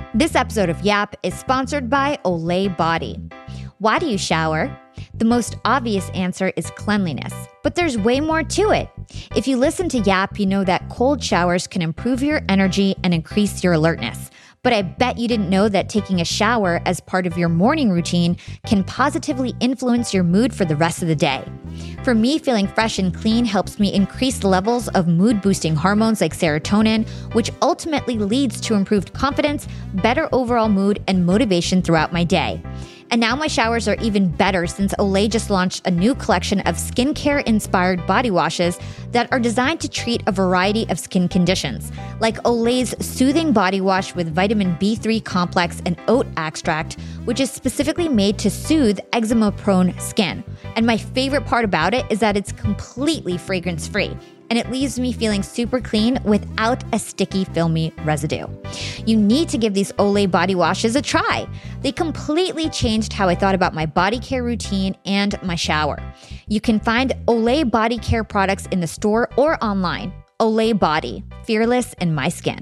This episode of Yap is sponsored by Olay Body. Why do you shower? The most obvious answer is cleanliness, but there's way more to it. If you listen to Yap, you know that cold showers can improve your energy and increase your alertness. But I bet you didn't know that taking a shower as part of your morning routine can positively influence your mood for the rest of the day. For me, feeling fresh and clean helps me increase levels of mood-boosting hormones like serotonin, which ultimately leads to improved confidence, better overall mood, and motivation throughout my day. And now my showers are even better since Olay just launched a new collection of skincare-inspired body washes that are designed to treat a variety of skin conditions, like Olay's Soothing Body Wash with vitamin B3 complex and oat extract, which is specifically made to soothe eczema-prone skin. And my favorite part about it is that it's completely fragrance-free, and it leaves me feeling super clean without a sticky, filmy residue. You need to give these Olay body washes a try. They completely changed how I thought about my body care routine and my shower. You can find Olay body care products in the store or online. Olay Body, fearless in my skin.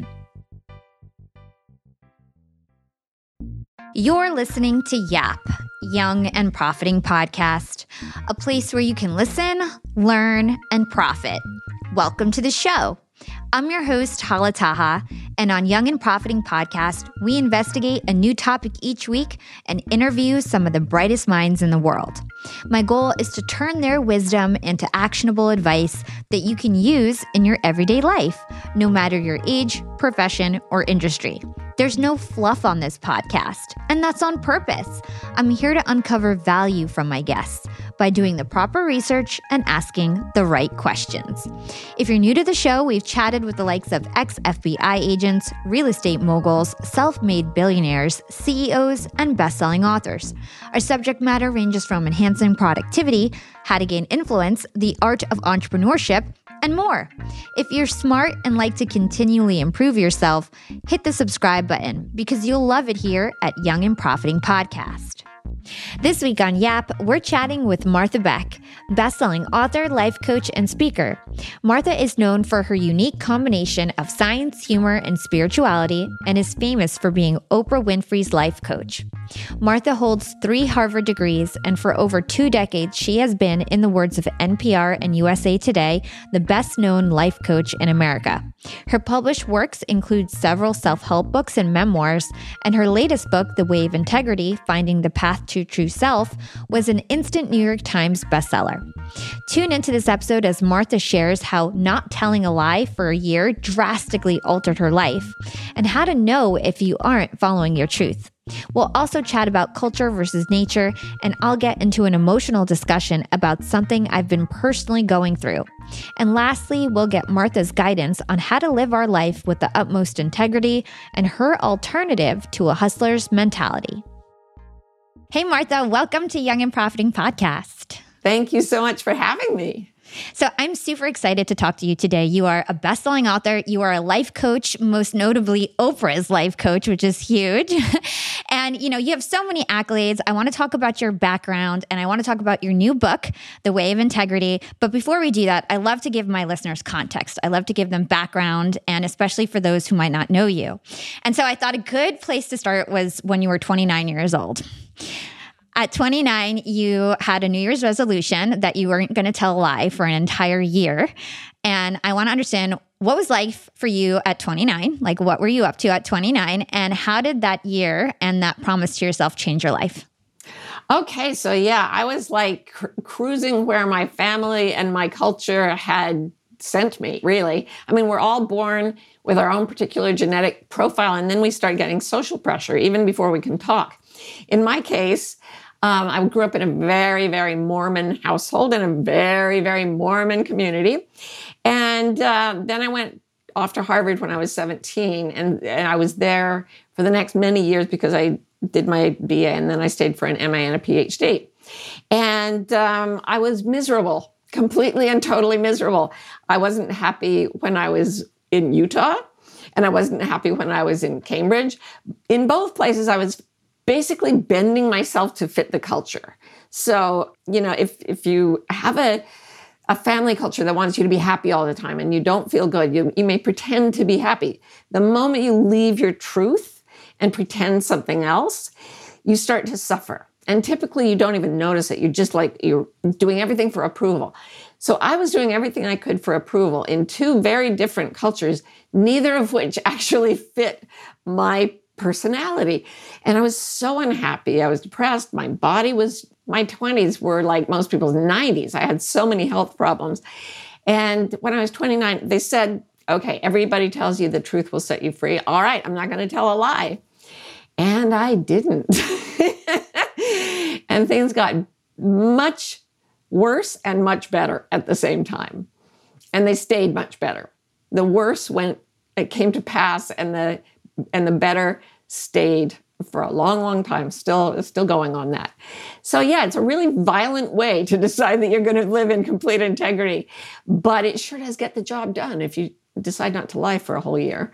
You're listening to Yap, Young and Profiting Podcast, a place where you can listen, learn, and profit. Welcome to the show. I'm your host, Hala Taha, and on Young and Profiting Podcast, we investigate a new topic each week and interview some of the brightest minds in the world. My goal is to turn their wisdom into actionable advice that you can use in your everyday life, no matter your age, profession, or industry. There's no fluff on this podcast, and that's on purpose. I'm here to uncover value from my guests by doing the proper research and asking the right questions. If you're new to the show, we've chatted with the likes of ex-FBI agents, real estate moguls, self-made billionaires, CEOs, and best-selling authors. Our subject matter ranges from enhancing productivity, how to gain influence, the art of entrepreneurship, and more. If you're smart and like to continually improve yourself, hit the subscribe button because you'll love it here at Young and Profiting Podcast. This week on Yap, we're chatting with Martha Beck, best-selling author, life coach, and speaker. Martha is known for her unique combination of science, humor, and spirituality, and is famous for being Oprah Winfrey's life coach. Martha holds 3 Harvard degrees, and for over 2 decades, she has been, in the words of NPR and USA Today, the best-known life coach in America. Her published works include several self-help books and memoirs, and her latest book, The Way of Integrity: Finding the Path to True Self, was an instant New York Times bestseller. Tune into this episode as Martha shares how not telling a lie for a year drastically altered her life, and how to know if you aren't following your truth. We'll also chat about culture versus nature, and I'll get into an emotional discussion about something I've been personally going through. And lastly, we'll get Martha's guidance on how to live our life with the utmost integrity and her alternative to a hustler's mentality. Hey, Martha, welcome to Young and Profiting Podcast. Thank you so much for having me. So I'm super excited to talk to you today. You are a best-selling author. You are a life coach, most notably Oprah's life coach, which is huge. And, you have so many accolades. I want to talk about your background, and I want to talk about your new book, The Way of Integrity. But before we do that, I love to give my listeners context. I love to give them background, and especially for those who might not know you. And so I thought a good place to start was when you were 29 years old. At 29, you had a New Year's resolution that you weren't going to tell a lie for an entire year. And I want to understand, what was life for you at 29? Like, what were you up to at 29? And how did that year and that promise to yourself change your life? Okay, so I was like cruising where my family and my culture had sent me, really. I mean, we're all born with our own particular genetic profile, and then we start getting social pressure even before we can talk. In my case, I grew up in a very, very Mormon household in a very, very Mormon community. And then I went off to Harvard when I was 17, and I was there for the next many years because I did my BA, and then I stayed for an MA and a PhD. And I was miserable, completely and totally miserable. I wasn't happy when I was in Utah, and I wasn't happy when I was in Cambridge. In both places, I was basically bending myself to fit the culture. So, if you have a family culture that wants you to be happy all the time and you don't feel good, you may pretend to be happy. The moment you leave your truth and pretend something else, you start to suffer. And typically you don't even notice it. You're doing everything for approval. So I was doing everything I could for approval in two very different cultures, neither of which actually fit my personality. And I was so unhappy. I was depressed. My 20s were like most people's 90s. I had so many health problems. And when I was 29, they said, okay, everybody tells you the truth will set you free. All right, I'm not going to tell a lie. And I didn't. And things got much worse and much better at the same time. And they stayed much better. The worse it came to pass, and the better stayed for a long, long time, still going on that. So yeah, it's a really violent way to decide that you're going to live in complete integrity, but it sure does get the job done if you decide not to lie for a whole year.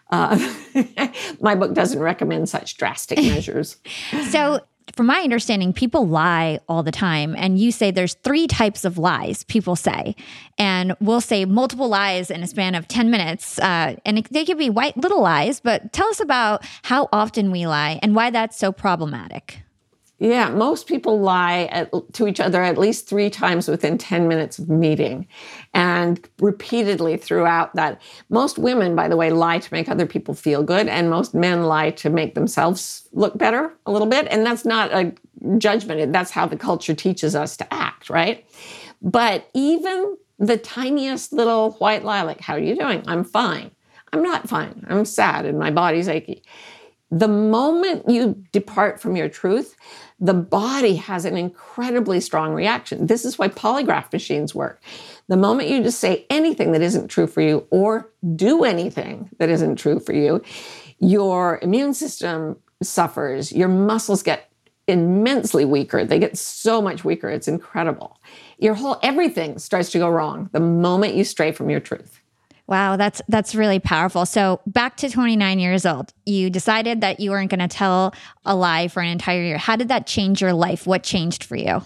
My book doesn't recommend such drastic measures. So from my understanding, people lie all the time. And you say there's 3 types of lies people say. And we'll say multiple lies in a span of 10 minutes. And they could be white little lies, but tell us about how often we lie and why that's so problematic. Yeah, most people lie to each other at least 3 times within 10 minutes of meeting, and repeatedly throughout that. Most women, by the way, lie to make other people feel good, and most men lie to make themselves look better a little bit. And that's not a judgment. That's how the culture teaches us to act, right? But even the tiniest little white lie, like, how are you doing? I'm fine. I'm not fine. I'm sad and my body's achy. The moment you depart from your truth, the body has an incredibly strong reaction. This is why polygraph machines work. The moment you just say anything that isn't true for you or do anything that isn't true for you, your immune system suffers. Your muscles get immensely weaker. They get so much weaker. It's incredible. Everything starts to go wrong the moment you stray from your truth. Wow, that's really powerful. So back to 29 years old, you decided that you weren't going to tell a lie for an entire year. How did that change your life? What changed for you?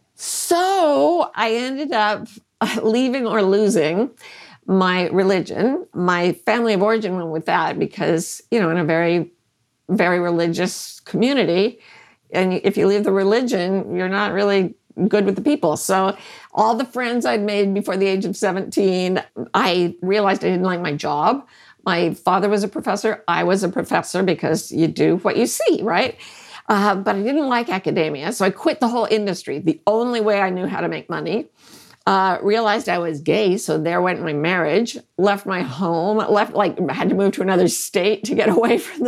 So I ended up leaving or losing my religion. My family of origin went with that because, in a very, very religious community, and if you leave the religion, you're not really good with the people. So all the friends I'd made before the age of 17, I realized I didn't like my job. My father was a professor. I was a professor because you do what you see, right? But I didn't like academia. So I quit the whole industry, the only way I knew how to make money. Realized I was gay, so there went my marriage, left my home, had to move to another state to get away from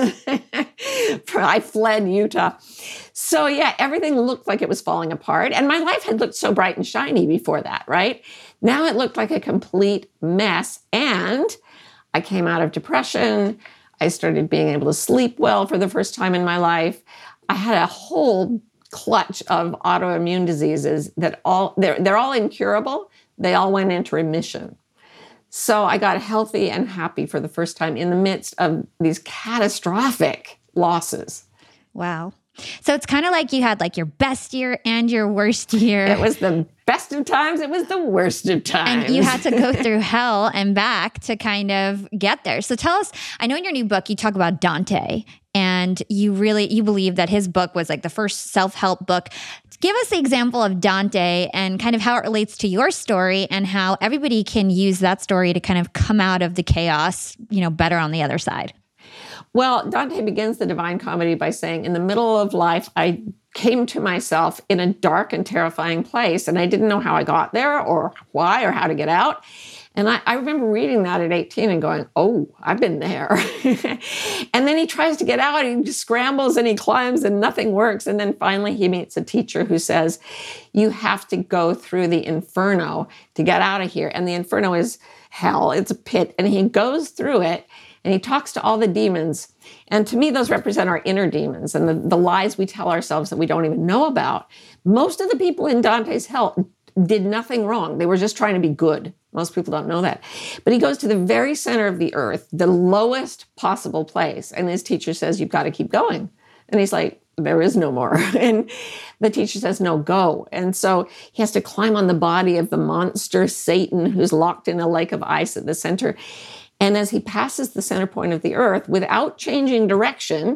I fled Utah. So yeah, everything looked like it was falling apart. And my life had looked so bright and shiny before that, right? Now it looked like a complete mess. And I came out of depression. I started being able to sleep well for the first time in my life. I had a whole clutch of autoimmune diseases that they're all incurable. They all went into remission. So I got healthy and happy for the first time in the midst of these catastrophic losses. Wow. So it's kind of like you had like your best year and your worst year. It was the best of times. It was the worst of times. And you had to go through hell and back to kind of get there. So tell us, I know in your new book, you talk about Dante, and you believe that his book was like the first self-help book. Give us the example of Dante and kind of how it relates to your story and how everybody can use that story to kind of come out of the chaos, better on the other side. Well, Dante begins the Divine Comedy by saying, in the middle of life, I came to myself in a dark and terrifying place, and I didn't know how I got there or why or how to get out. And I remember reading that at 18 and going, oh, I've been there. And then he tries to get out, he just scrambles and he climbs and nothing works. And then finally he meets a teacher who says, you have to go through the inferno to get out of here. And the inferno is hell, it's a pit. And he goes through it and he talks to all the demons. And to me, those represent our inner demons and the lies we tell ourselves that we don't even know about. Most of the people in Dante's hell did nothing wrong. They were just trying to be good. Most people don't know that. But he goes to the very center of the earth, the lowest possible place. And his teacher says, you've got to keep going. And he's like, there is no more. And the teacher says, no, go. And so he has to climb on the body of the monster Satan, who's locked in a lake of ice at the center. And as he passes the center point of the earth, without changing direction,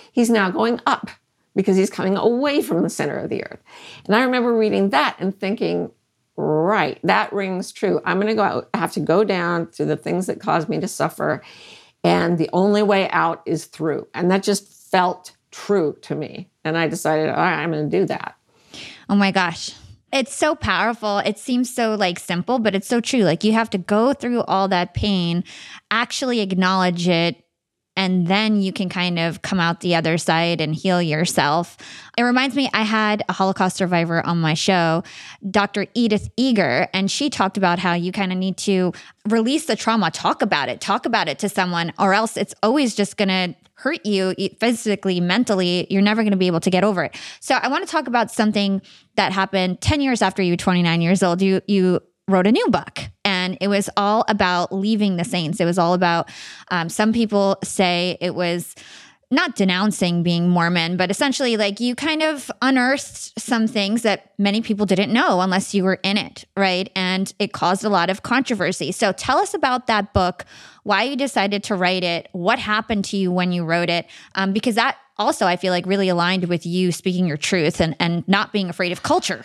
He's now going up because he's coming away from the center of the earth. And I remember reading that and thinking, right, that rings true. I'm going to have to go down through the things that caused me to suffer. And the only way out is through. And that just felt true to me. And I decided, all right, I'm going to do that. Oh my gosh. It's so powerful. It seems so simple, but it's so true. You have to go through all that pain, actually acknowledge it, and then you can kind of come out the other side and heal yourself. It reminds me, I had a Holocaust survivor on my show, Dr. Edith Eger, and she talked about how you kind of need to release the trauma, talk about it to someone, or else it's always just going to hurt you physically, mentally. You're never going to be able to get over it. So I want to talk about something that happened 10 years after you were 29 years old. You wrote a new book, and it was all about leaving the saints. It was all about, some people say it was not denouncing being Mormon, but essentially you kind of unearthed some things that many people didn't know unless you were in it, right? And it caused a lot of controversy. So tell us about that book, why you decided to write it, what happened to you when you wrote it, because that also I feel really aligned with you speaking your truth and not being afraid of culture.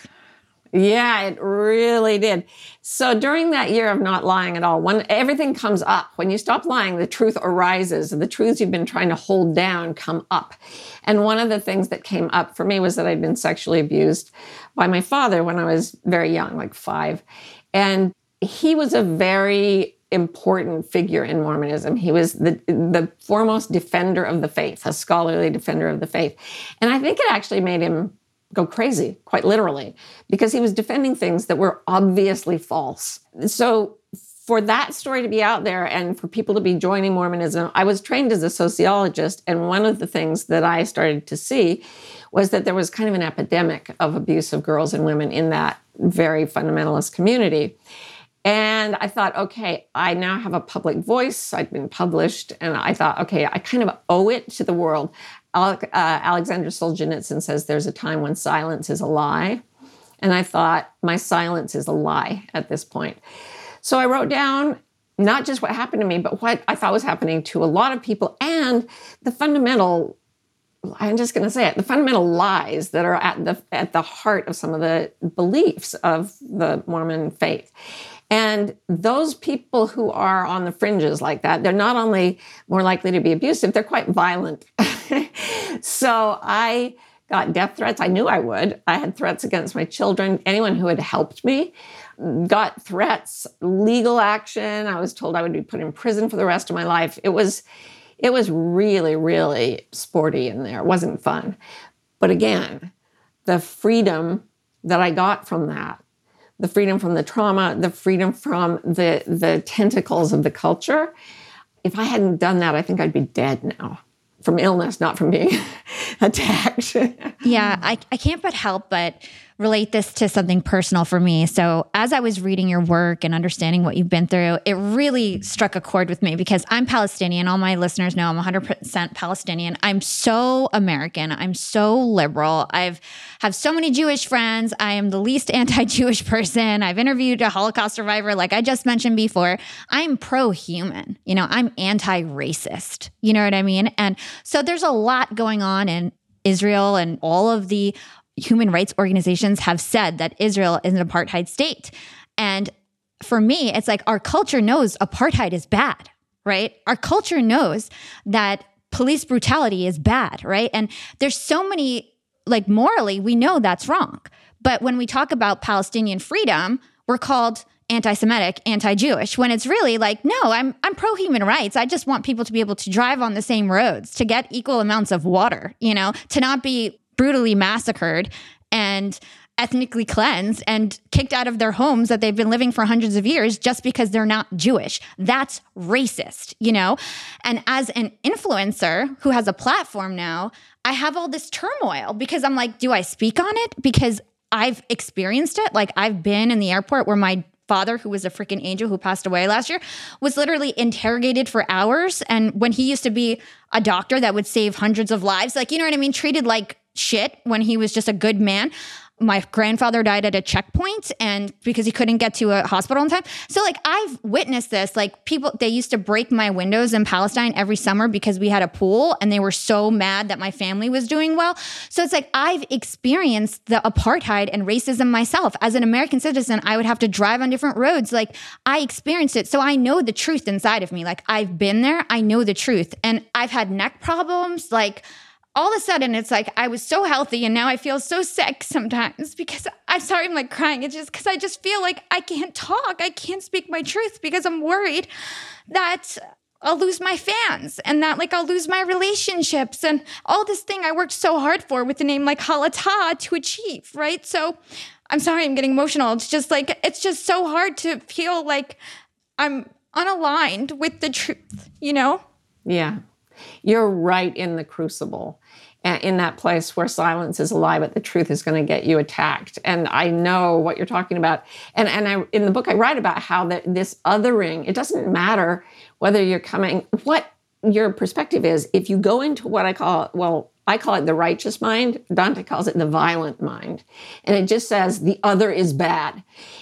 Yeah, it really did. So during that year of not lying at all, when everything comes up, when you stop lying, the truth arises. The truths you've been trying to hold down come up. And one of the things that came up for me was that I'd been sexually abused by my father when I was very young, 5. And he was a very important figure in Mormonism. He was the foremost defender of the faith, a scholarly defender of the faith. And I think it actually made him go crazy, quite literally, because he was defending things that were obviously false. So for that story to be out there and for people to be joining Mormonism, I was trained as a sociologist, and one of the things that I started to see was that there was kind of an epidemic of abuse of girls and women in that very fundamentalist community. And I thought, okay, I now have a public voice. I'd been published, and I thought, okay, I kind of owe it to the world. Alexander Solzhenitsyn says there's a time when silence is a lie. And I thought, my silence is a lie at this point. So I wrote down not just what happened to me, but what I thought was happening to a lot of people and the fundamental, I'm just going to say it, the fundamental lies that are at the heart of some of the beliefs of the Mormon faith. And those people who are on the fringes like that, they're not only more likely to be abusive, they're quite violent. So I got death threats. I knew I would. I had threats against my children. Anyone who had helped me got threats, legal action. I was told I would be put in prison for the rest of my life. It was really, really sporty in there. It wasn't fun. But again, the freedom that I got from that, the freedom from the trauma, the freedom from the tentacles of the culture. If I hadn't done that, I think I'd be dead now. From illness, not from being attacked. Yeah, I can't help but relate this to something personal for me. So as I was reading your work and understanding what you've been through, it really struck a chord with me because I'm Palestinian. All my listeners know I'm 100% Palestinian. I'm so American. I'm so liberal. Have so many Jewish friends. I am the least anti-Jewish person. I've interviewed a Holocaust survivor, like I just mentioned before. I'm pro-human. I'm anti-racist. You know what I mean? And so there's a lot going on in Israel, and all of the human rights organizations have said that Israel is an apartheid state. And for me, it's our culture knows apartheid is bad, right? Our culture knows that police brutality is bad, right? And there's so many, morally, we know that's wrong. But when we talk about Palestinian freedom, we're called anti-Semitic, anti-Jewish, when it's really no, I'm pro-human rights. I just want people to be able to drive on the same roads, to get equal amounts of water, to not be brutally massacred and ethnically cleansed and kicked out of their homes that they've been living for hundreds of years just because they're not Jewish. That's racist, And as an influencer who has a platform now, I have all this turmoil because I'm do I speak on it? Because I've experienced it. I've been in the airport where my father, who was a freaking angel who passed away last year, was literally interrogated for hours. And when he used to be a doctor that would save hundreds of lives, you know what I mean? Treated like shit when he was just a good man. My grandfather died at a checkpoint and because he couldn't get to a hospital in time. So like I've witnessed this, like people, they used to break my windows in Palestine every summer because we had a pool and they were so mad that my family was doing well. So it's like I've experienced the apartheid and racism myself. As an American citizen, I would have to drive on different roads. Like I experienced it. So I know the truth inside of me. Like I've been there. I know the truth. And I've had neck problems. Like all of a sudden, it's like I was so healthy and now I feel so sick sometimes because I'm sorry, I'm like crying. It's just because I just feel like I can't talk. I can't speak my truth because I'm worried that I'll lose my fans and that like I'll lose my relationships and all this thing I worked so hard for with the name like Hala Taha to achieve, right? So I'm sorry, I'm getting emotional. It's just like, it's just so hard to feel like I'm unaligned with the truth, you know? Yeah. You're right in the crucible, in that place where silence is a lie, but the truth is going to get you attacked. And I know what you're talking about. And in the book, I write about how this othering, it doesn't matter whether you're coming, what your perspective is. If you go into what I call it the righteous mind, Dante calls it the violent mind. And it just says the other is bad.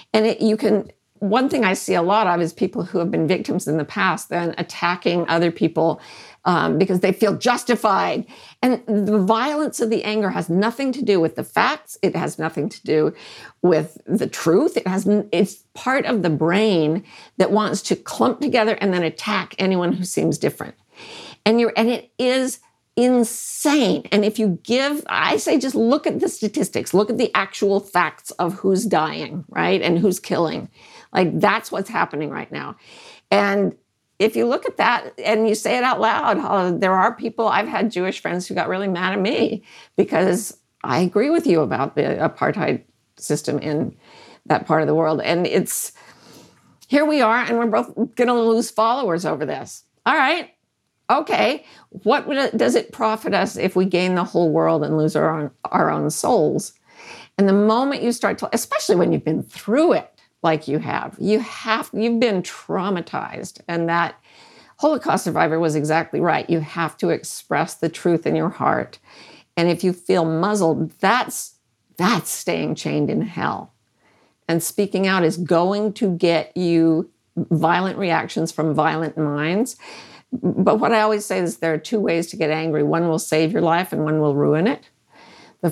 And one thing I see a lot of is people who have been victims in the past then attacking other people because they feel justified. And the violence of the anger has nothing to do with the facts. It has nothing to do with the truth. It's part of the brain that wants to clump together and then attack anyone who seems different. And it is insane. And I say just look at the statistics, look at the actual facts of who's dying, right? And who's killing. Like that's what's happening right now. And if you look at that and you say it out loud, there are people, I've had Jewish friends who got really mad at me because I agree with you about the apartheid system in that part of the world. And here we are, and we're both going to lose followers over this. All right. Okay. What does it profit us if we gain the whole world and lose our own souls? And the moment you start to, especially when you've been through it, like you've been traumatized. And that Holocaust survivor was exactly right. You have to express the truth in your heart. And if you feel muzzled, that's staying chained in hell. And speaking out is going to get you violent reactions from violent minds. But what I always say is there are two ways to get angry. One will save your life and one will ruin it. The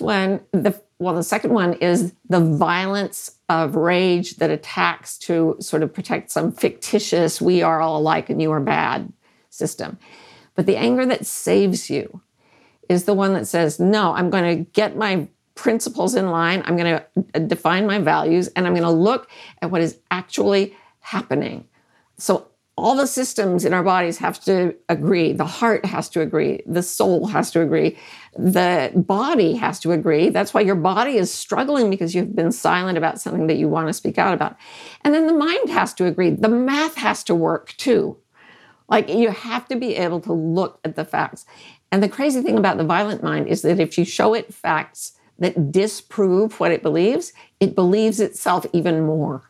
second one is the violence of rage that attacks to sort of protect some fictitious, we are all alike and you are bad system. But the anger that saves you is the one that says, no, I'm going to get my principles in line. I'm going to define my values and I'm going to look at what is actually happening. So all the systems in our bodies have to agree. The heart has to agree. The soul has to agree. The body has to agree. That's why your body is struggling because you've been silent about something that you want to speak out about. And then the mind has to agree. The math has to work too. Like you have to be able to look at the facts. And the crazy thing about the violent mind is that if you show it facts that disprove what it believes itself even more.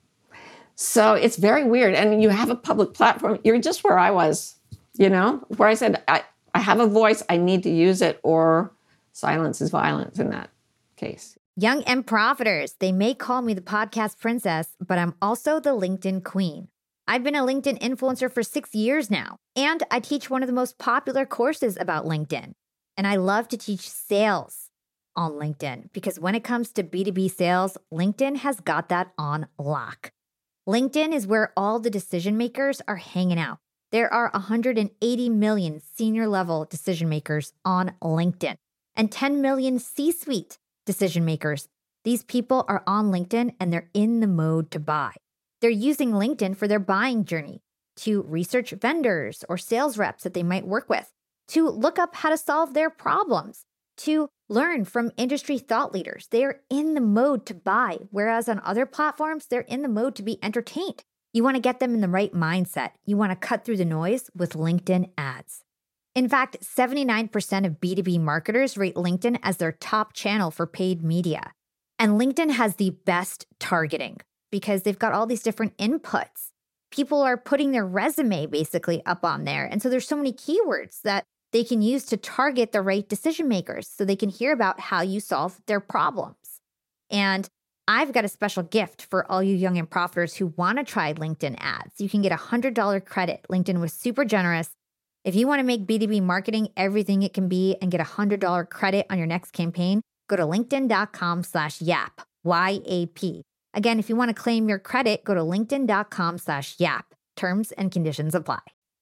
So it's very weird. And you have a public platform. You're just where I was, where I said, I have a voice. I need to use it or silence is violence in that case. Young and Profiters. They may call me the podcast princess, but I'm also the LinkedIn queen. I've been a LinkedIn influencer for 6 years now, and I teach one of the most popular courses about LinkedIn. And I love to teach sales on LinkedIn because when it comes to B2B sales, LinkedIn has got that on lock. LinkedIn is where all the decision makers are hanging out. There are 180 million senior level decision makers on LinkedIn and 10 million C-suite decision makers. These people are on LinkedIn and they're in the mode to buy. They're using LinkedIn for their buying journey, to research vendors or sales reps that they might work with, to look up how to solve their problems, to learn from industry thought leaders. They are in the mode to buy, whereas on other platforms, they're in the mode to be entertained. You want to get them in the right mindset. You want to cut through the noise with LinkedIn ads. In fact, 79% of B2B marketers rate LinkedIn as their top channel for paid media. And LinkedIn has the best targeting because they've got all these different inputs. People are putting their resume basically up on there. And so there's so many keywords that they can use to target the right decision makers so they can hear about how you solve their problems. And I've got a special gift for all you young and profiters who want to try LinkedIn ads. You can get a $100 credit. LinkedIn was super generous. If you want to make B2B marketing everything it can be and get a $100 credit on your next campaign, go to linkedin.com/yap, Y-A-P. Again, if you want to claim your credit, go to linkedin.com/yap. Terms and conditions apply.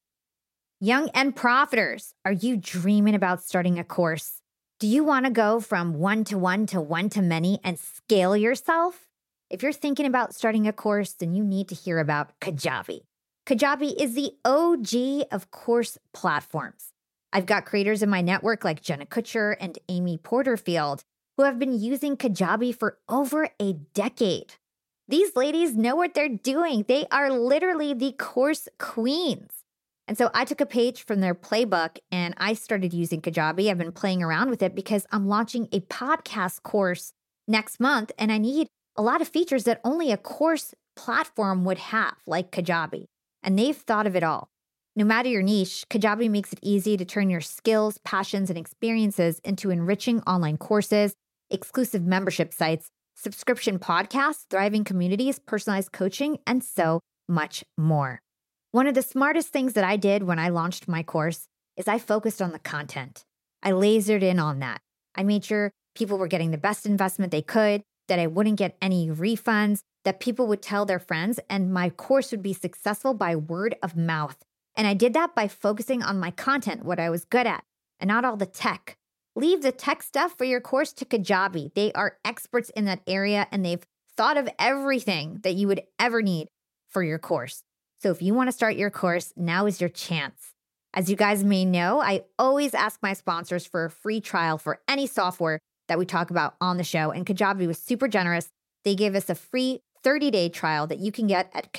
Young and profiters, are you dreaming about starting a course? Do you want to go from one-to-one to one-to-many and scale yourself? If you're thinking about starting a course, then you need to hear about Kajabi. Kajabi is the OG of course platforms. I've got creators in my network like Jenna Kutcher and Amy Porterfield who have been using Kajabi for over a decade. These ladies know what they're doing. They are literally the course queens. And so I took a page from their playbook and I started using Kajabi. I've been playing around with it because I'm launching a podcast course next month and I need a lot of features that only a course platform would have, like Kajabi. And they've thought of it all. No matter your niche, Kajabi makes it easy to turn your skills, passions, and experiences into enriching online courses, exclusive membership sites, subscription podcasts, thriving communities, personalized coaching, and so much more. One of the smartest things that I did when I launched my course is I focused on the content. I lasered in on that. I made sure people were getting the best investment they could, that I wouldn't get any refunds, that people would tell their friends, and my course would be successful by word of mouth. And I did that by focusing on my content, what I was good at, and not all the tech. Leave the tech stuff for your course to Kajabi. They are experts in that area, and they've thought of everything that you would ever need for your course. So if you want to start your course, now is your chance. As you guys may know, I always ask my sponsors for a free trial for any software that we talk about on the show, and Kajabi was super generous. They gave us a free 30-day trial that you can get at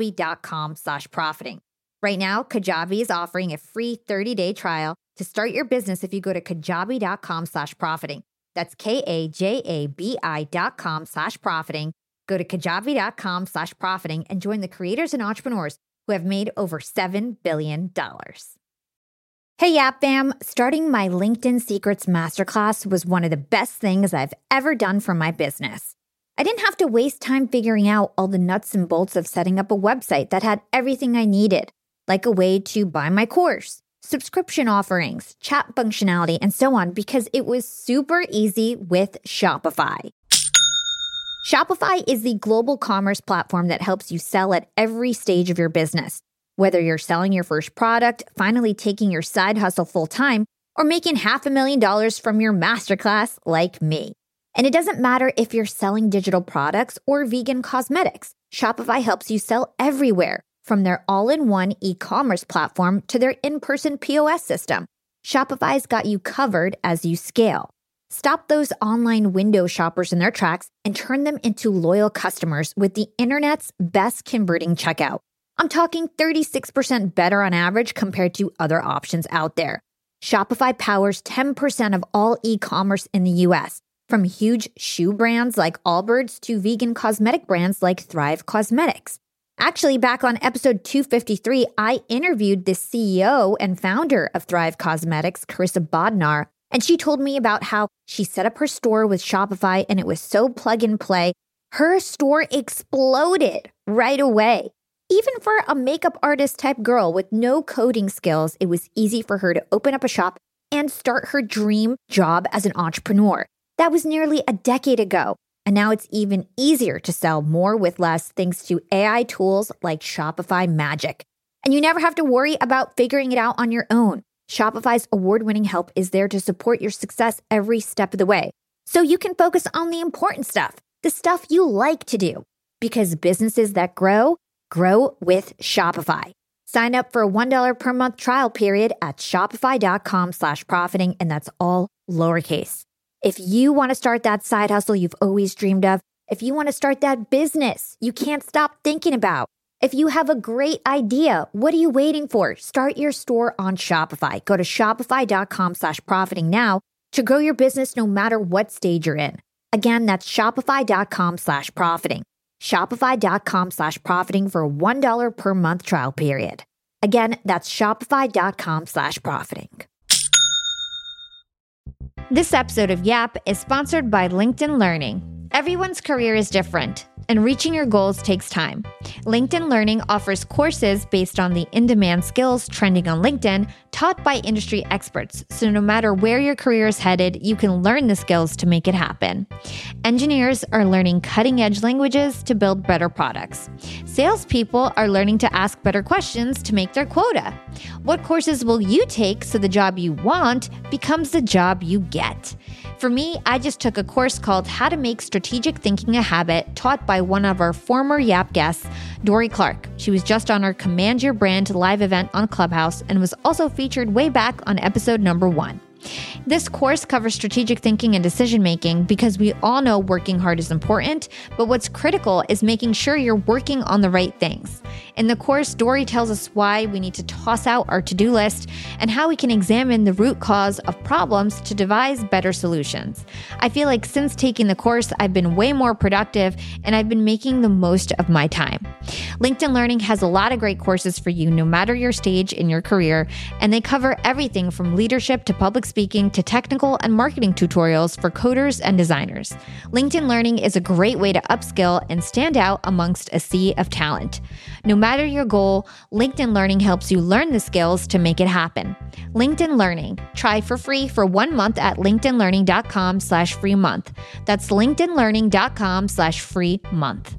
kajabi.com/profiting. Right now, Kajabi is offering a free 30-day trial to start your business if you go to kajabi.com/profiting. That's KAJABI.com/profiting. Go to kajabi.com/profiting and join the creators and entrepreneurs who have made over $7 billion. Hey, Yap fam, starting my LinkedIn Secrets Masterclass was one of the best things I've ever done for my business. I didn't have to waste time figuring out all the nuts and bolts of setting up a website that had everything I needed, like a way to buy my course, subscription offerings, chat functionality, and so on, because it was super easy with Shopify. Shopify is the global commerce platform that helps you sell at every stage of your business. Whether you're selling your first product, finally taking your side hustle full-time, or making $500,000 from your masterclass like me. And it doesn't matter if you're selling digital products or vegan cosmetics. Shopify helps you sell everywhere, from their all-in-one e-commerce platform to their in-person POS system. Shopify's got you covered as you scale. Stop those online window shoppers in their tracks and turn them into loyal customers with the internet's best converting checkout. I'm talking 36% better on average compared to other options out there. Shopify powers 10% of all e-commerce in the US, from huge shoe brands like Allbirds to vegan cosmetic brands like Thrive Cosmetics. Actually, back on episode 253, I interviewed the CEO and founder of Thrive Cosmetics, Carissa Bodnar, and she told me about how she set up her store with Shopify and it was so plug and play. Her store exploded right away. Even for a makeup artist type girl with no coding skills, it was easy for her to open up a shop and start her dream job as an entrepreneur. That was nearly a decade ago. And now it's even easier to sell more with less thanks to AI tools like Shopify Magic. And you never have to worry about figuring it out on your own. Shopify's award-winning help is there to support your success every step of the way. So you can focus on the important stuff, the stuff you like to do. Because businesses that grow with Shopify. Sign up for a $1 per month trial period at shopify.com/profiting, and that's all lowercase. If you want to start that side hustle you've always dreamed of, if you want to start that business you can't stop thinking about, if you have a great idea, what are you waiting for? Start your store on Shopify. Go to shopify.com/profiting now to grow your business no matter what stage you're in. Again, that's shopify.com/profiting. Shopify.com/profiting for a $1 per month trial period. Again, that's shopify.com/profiting. This episode of Yap is sponsored by LinkedIn Learning. Everyone's career is different, and reaching your goals takes time. LinkedIn Learning offers courses based on the in-demand skills trending on LinkedIn, taught by industry experts. So no matter where your career is headed, you can learn the skills to make it happen. Engineers are learning cutting-edge languages to build better products. Salespeople are learning to ask better questions to make their quota. What courses will you take so the job you want becomes the job you get? For me, I just took a course called How to Make Strategic Thinking a Habit, taught by one of our former Yap guests, Dory Clark. She was just on our Command Your Brand live event on Clubhouse and was also featured way back on episode number 1. This course covers strategic thinking and decision-making because we all know working hard is important, but what's critical is making sure you're working on the right things. In the course, Dory tells us why we need to toss out our to-do list and how we can examine the root cause of problems to devise better solutions. I feel like since taking the course, I've been way more productive and I've been making the most of my time. LinkedIn Learning has a lot of great courses for you no matter your stage in your career, and they cover everything from leadership to public speaking to technical and marketing tutorials for coders and designers. LinkedIn Learning is a great way to upskill and stand out amongst a sea of talent. No matter your goal, LinkedIn Learning helps you learn the skills to make it happen. LinkedIn Learning. Try for free for 1 month at linkedinlearning.com/free month. That's linkedinlearning.com/free month.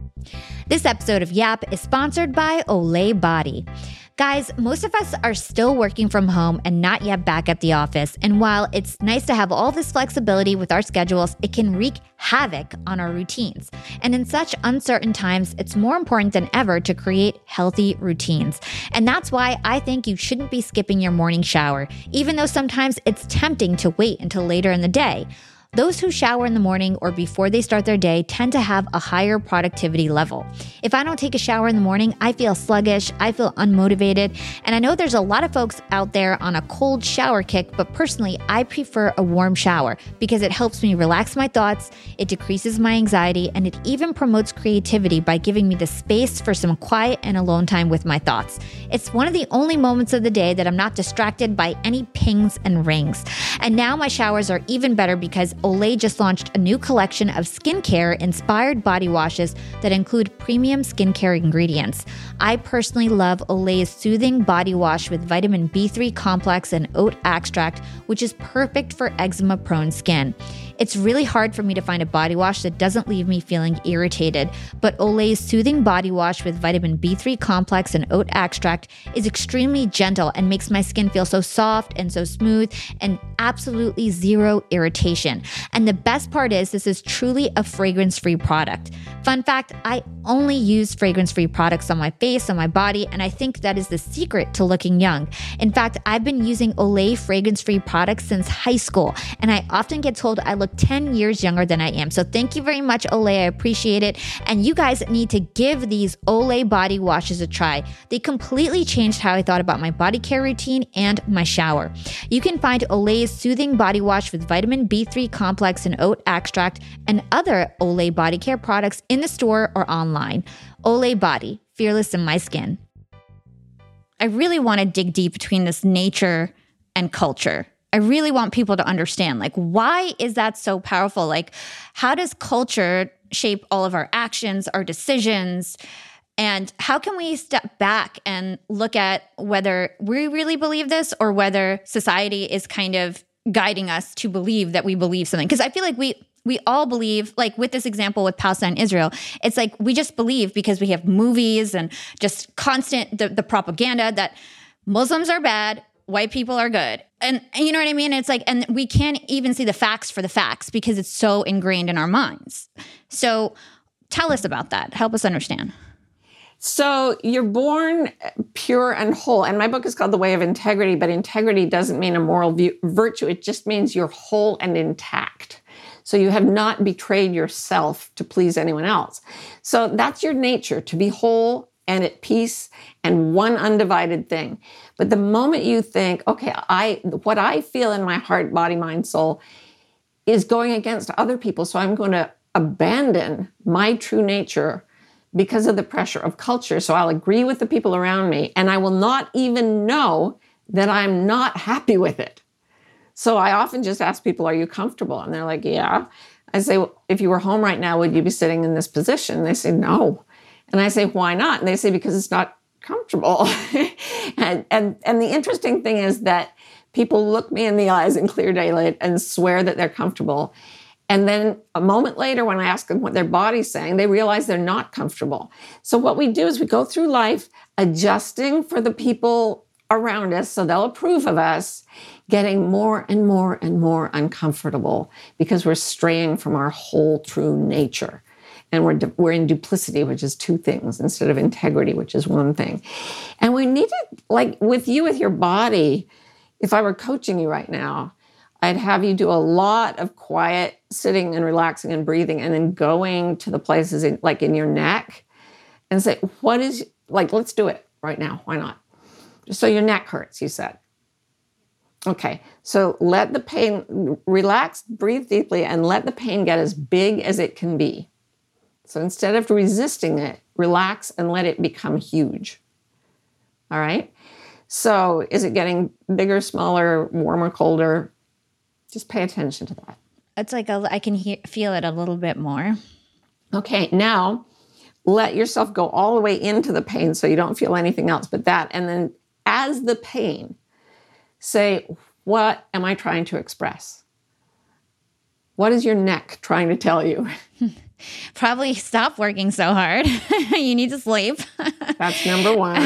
This episode of Yap is sponsored by Olay Body. Guys, most of us are still working from home and not yet back at the office. And while it's nice to have all this flexibility with our schedules, it can wreak havoc on our routines. And in such uncertain times, it's more important than ever to create healthy routines. And that's why I think you shouldn't be skipping your morning shower, even though sometimes it's tempting to wait until later in the day. Those who shower in the morning or before they start their day tend to have a higher productivity level. If I don't take a shower in the morning, I feel sluggish, I feel unmotivated, and I know there's a lot of folks out there on a cold shower kick, but personally, I prefer a warm shower because it helps me relax my thoughts, it decreases my anxiety, and it even promotes creativity by giving me the space for some quiet and alone time with my thoughts. It's one of the only moments of the day that I'm not distracted by any pings and rings. And now my showers are even better because Olay just launched a new collection of skincare-inspired body washes that include premium skincare ingredients. I personally love Olay's Soothing Body Wash with vitamin B3 complex and oat extract, which is perfect for eczema-prone skin. It's really hard for me to find a body wash that doesn't leave me feeling irritated, but Olay's Soothing Body Wash with vitamin B3 complex and oat extract is extremely gentle and makes my skin feel so soft and so smooth and absolutely zero irritation. And the best part is this is truly a fragrance-free product. Fun fact, I only use fragrance-free products on my face, on my body, and I think that is the secret to looking young. In fact, I've been using Olay fragrance-free products since high school, and I often get told I look 10 years younger than I am. So thank you very much, Olay. I appreciate it. And you guys need to give these Olay body washes a try. They completely changed how I thought about my body care routine and my shower. You can find Olay's Soothing Body Wash with vitamin B3 complex and oat extract and other Olay body care products in the store or online. Olay Body, fearless in my skin. I really want to dig deep between this nature and culture. I really want people to understand, like, why is that so powerful? Like, how does culture shape all of our actions, our decisions? And how can we step back and look at whether we really believe this or whether society is kind of guiding us to believe that we believe something? Because I feel like we all believe, like with this example with Palestine and Israel, it's like we just believe because we have movies and just constant the propaganda that Muslims are bad, white people are good. And you know what I mean? It's like, and we can't even see the facts for the facts because it's so ingrained in our minds. So tell us about that. Help us understand. So you're born pure and whole. And my book is called The Way of Integrity, but integrity doesn't mean a moral virtue. It just means you're whole and intact. So you have not betrayed yourself to please anyone else. So that's your nature, to be whole and at peace and one undivided thing. But the moment you think, okay, what I feel in my heart, body, mind, soul is going against other people, so I'm going to abandon my true nature because of the pressure of culture. So I'll agree with the people around me, and I will not even know that I'm not happy with it. So I often just ask people, are you comfortable? And they're like, yeah. I say, well, if you were home right now, would you be sitting in this position? And they say, no. And I say, why not? And they say, because it's not comfortable. and the interesting thing is that people look me in the eyes in clear daylight and swear that they're comfortable. And then a moment later, when I ask them what their body's saying, they realize they're not comfortable. So what we do is we go through life adjusting for the people around us so they'll approve of us, getting more and more and more uncomfortable because we're straying from our whole true nature. And we're in duplicity, which is two things, instead of integrity, which is one thing. And we need to, like with your body, if I were coaching you right now, I'd have you do a lot of quiet sitting and relaxing and breathing, and then going to the places in your neck and say, what is, like, let's do it right now. Why not? So your neck hurts, you said. Okay, so let the pain, relax, breathe deeply, and let the pain get as big as it can be. So instead of resisting it, relax and let it become huge. All right? So is it getting bigger, smaller, warmer, colder? Just pay attention to that. It's like I can feel it a little bit more. Okay, now let yourself go all the way into the pain so you don't feel anything else but that. And then as the pain, say, what am I trying to express? What is your neck trying to tell you? Probably stop working so hard. You need to sleep. That's number one.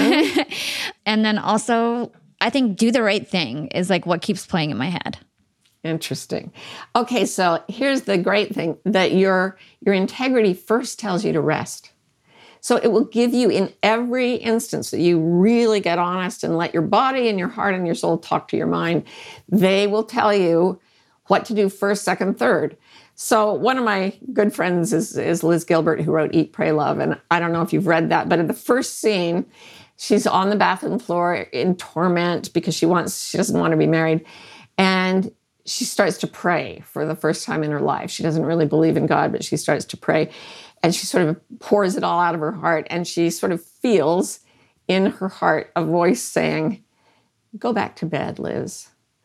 And then also, I think do the right thing is like what keeps playing in my head. Interesting. Okay, so here's the great thing, that your integrity first tells you to rest. So it will give you, in every instance that you really get honest and let your body and your heart and your soul talk to your mind, they will tell you what to do first, second, third. So one of my good friends is Liz Gilbert, who wrote Eat, Pray, Love. And I don't know if you've read that, but in the first scene, she's on the bathroom floor in torment because she doesn't want to be married. And she starts to pray for the first time in her life. She doesn't really believe in God, but she starts to pray. And she sort of pours it all out of her heart. And she sort of feels in her heart a voice saying, go back to bed, Liz.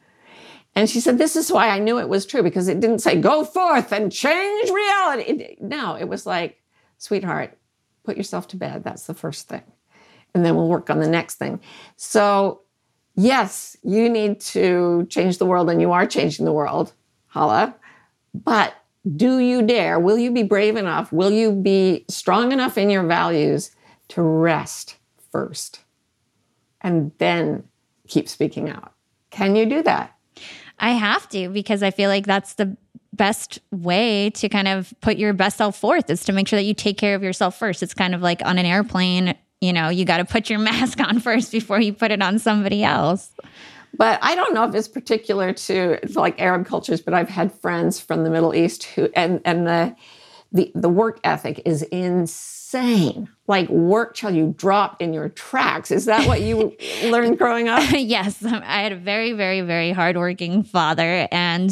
And she said, this is why I knew it was true, because it didn't say, go forth and change reality. No, it was like, sweetheart, put yourself to bed. That's the first thing. And then we'll work on the next thing. So yes, you need to change the world, and you are changing the world, Hala. But do you dare? Will you be brave enough? Will you be strong enough in your values to rest first and then keep speaking out? Can you do that? I have to, because I feel like that's the best way to kind of put your best self forth, is to make sure that you take care of yourself first. It's kind of like on an airplane, you got to put your mask on first before you put it on somebody else. But I don't know if it's particular to like Arab cultures, but I've had friends from the Middle East who, and the work ethic is insane. Like, work till you drop in your tracks. Is that what you learned growing up? Yes. I had a very, very, very hardworking father. And